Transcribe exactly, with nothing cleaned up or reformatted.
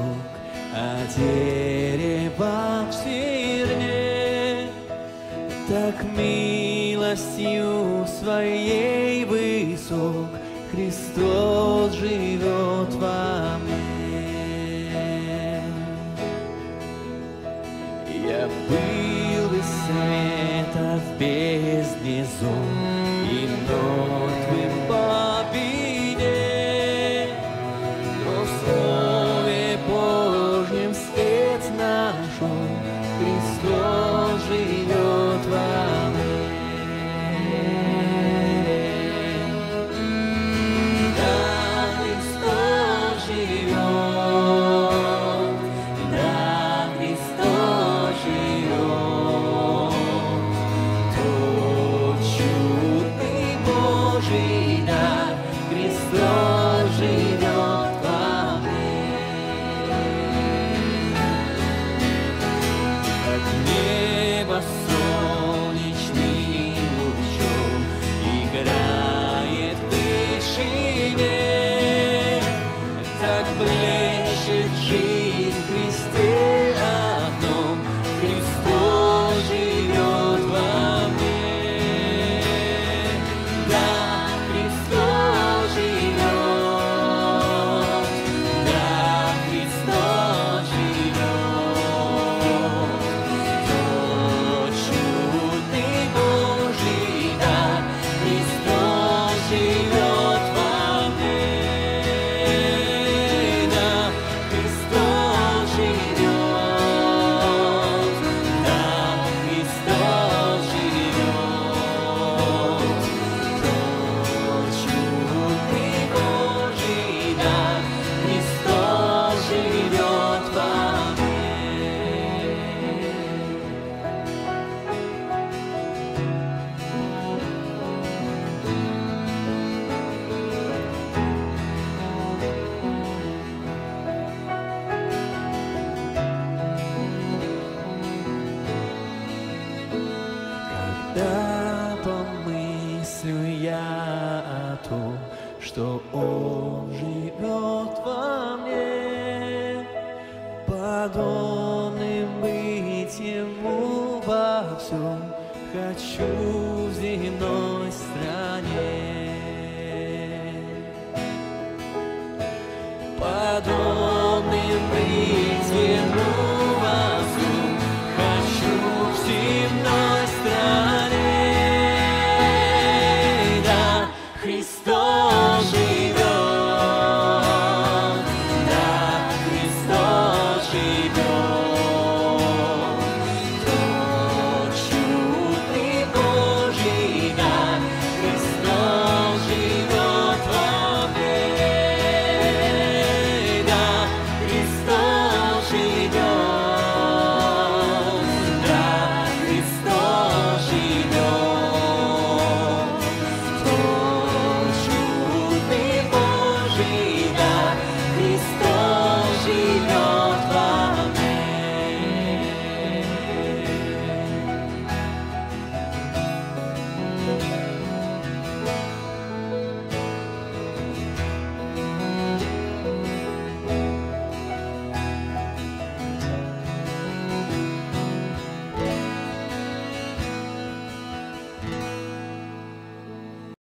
высок, а дерево в зерне. Так милостью своей высок Христос живет во мне. Я был из света в бездне зол и мертвым по беде, но в Слове Божьем свет нашел, Христос живет во мне. Да, Христос живет, да, Христос живет, тот чудный Божий дар, Христос живет во мне. Как небо солнечным лучом играет в вышине, так блещет жизнь в Христе одном, Христос живет во мне. Да, Христос живет, да, Христос живет, тот чудный Божий дар, Христос живет во мне. Да, Христос живет, да, Христос живет, тот чудный Божий дар, Христос живет во мне. Когда помыслю я о том, что Он живет во мне, подобным быть Ему во всем, хочу в земном